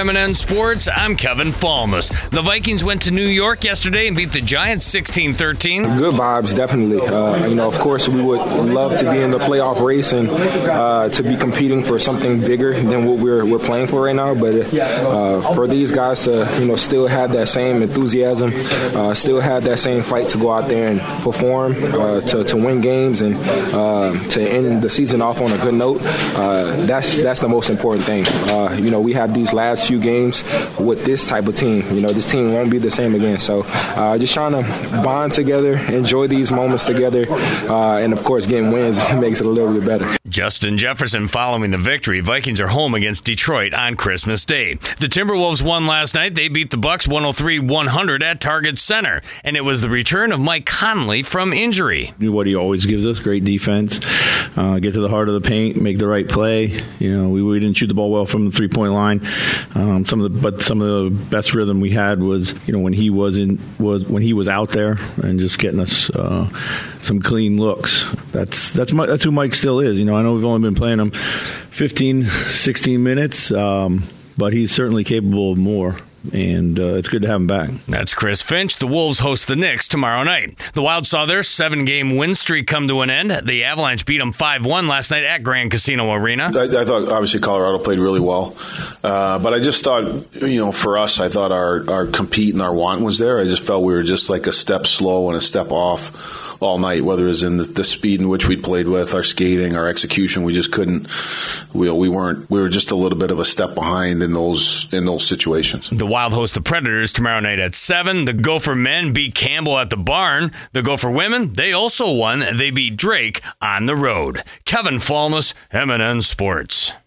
M&N Sports, I'm Kevin Falmus. The Vikings went to New York yesterday and beat the Giants 16-13. Good vibes, definitely. Of course, we would love to be in the playoff race and to be competing for something bigger than what we're playing for right now. But for these guys to, still have that same enthusiasm, still have that same fight to go out there and perform, to win games and to end the season off on a good note, that's the most important thing. We have these last few games with this type of team. This team won't be the same again. So just trying to bond together, enjoy these moments together, and, of course, getting wins makes it a little bit better. Justin Jefferson following the victory. Vikings are home against Detroit on Christmas Day. The Timberwolves won last night. They beat the Bucks 103-100 at Target Center. And it was the return of Mike Conley from injury. What he always gives us, great defense, get to the heart of the paint, make the right play. We didn't shoot the ball well from the three-point line. Some of the best rhythm we had was, when he was out there and just getting us some clean looks. That's who Mike still is. I know we've only been playing him 15, 16 minutes, but he's certainly capable of more. And it's good to have him back. That's Chris Finch. The Wolves host the Knicks tomorrow night. The Wild saw their 7-game win streak come to an end. The Avalanche beat them 5-1 last night at Grand Casino Arena. I thought, obviously, Colorado played really well. But I just thought, for us, I thought our compete and our want was there. I just felt we were just like a step slow and a step off all night, whether it was in the speed in which we played with, our skating, our execution. We just couldn't. We were just a little bit of a step behind in those situations. The Wild host the Predators tomorrow night at 7. The Gopher men beat Campbell at the barn. The Gopher women, they also won. They beat Drake on the road. Kevin Falmus, M&N Sports.